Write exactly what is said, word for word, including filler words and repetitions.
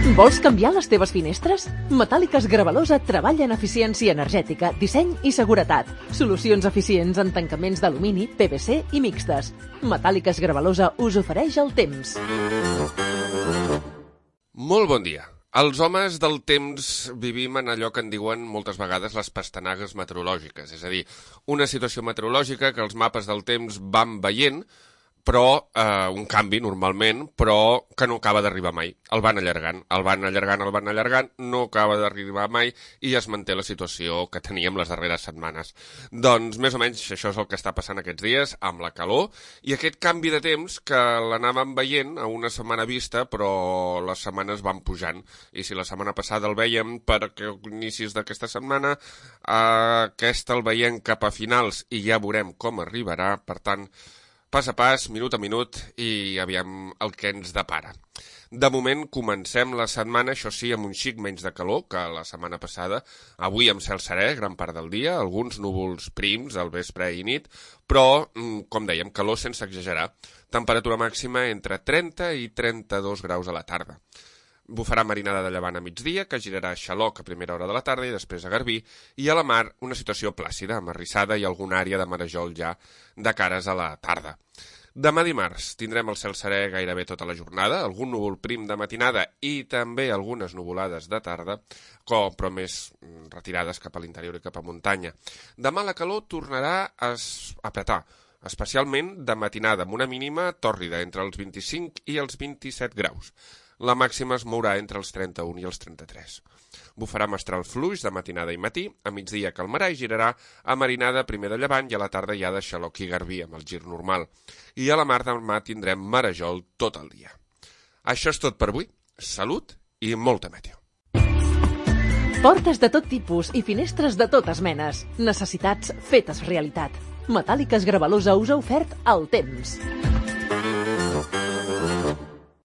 Vols canviar les teves finestres? Metàl·liques Gravalosa treballa en eficiència energètica, disseny i seguretat. Solucions eficients en tancaments d'alumini, P V C i mixtes. Metàl·liques Gravalosa us ofereix el temps. Molt bon dia. Els homes del temps vivim en allò que en diuen moltes vegades les pastanagues meteorològiques, és a dir, una situació meteorològica que els mapes del temps van veient, però eh, un canvi normalment, però que no acaba d'arribar mai. El van allargant, el van allargant, el van allargant, no acaba d'arribar mai i es manté la situació que teníem les darreres setmanes. Doncs més o menys això és el que està passant aquests dies amb la calor i aquest canvi de temps que l'anàvem veient a una setmana vista, però les setmanes van pujant. I si la setmana passada el veiem per inicis d'aquesta setmana, eh, aquesta el veiem cap a finals i ja veurem com arribarà, per tant, pas a pas, minut a minut, i aviam el que ens depara. De moment comencem la setmana, això sí, amb un xic menys de calor que la setmana passada. Avui amb cel serè, gran part del dia, alguns núvols prims al vespre i nit, però, com dèiem, calor sense exagerar. Temperatura màxima entre trenta i trenta-dos graus a la tarda. Bufarà marinada de llevant a migdia, que girarà a Xaloc a primera hora de la tarda i després a Garbí, i a la mar una situació plàcida, amb arrissada i alguna àrea de marejol ja de cares a la tarda. Demà dimarts tindrem el cel serè gairebé tota la jornada, algun núvol prim de matinada i també algunes nuvolades de tarda, com, però més retirades cap a l'interior i cap a muntanya. Demà la calor tornarà a apretar, especialment de matinada, amb una mínima tòrrida entre els vint-i-cinc i els vint-i-set graus. La màxima es mourà entre els trenta-un i els trenta-tres. Bufarà mestral fluix de matinada i matí, a migdia calmarà i girarà a marinada primer de llevant i a la tarda ja de Xaloc i Garbí amb el gir normal. I a la mar demà tindrem marejol tot el dia. Això és tot per avui. Salut i molta meteo. Portes de tot tipus i finestres de totes menes. Necessitats fetes realitat. Metàl·liques Gravalosa us ha ofert el temps.